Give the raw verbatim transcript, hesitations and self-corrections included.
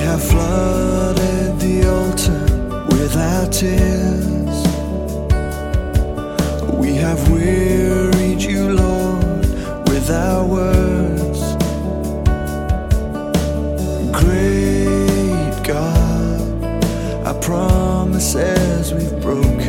have flooded the altar with our tears. We have wearied you, Lord, with our words. Great God, our promises we've broken.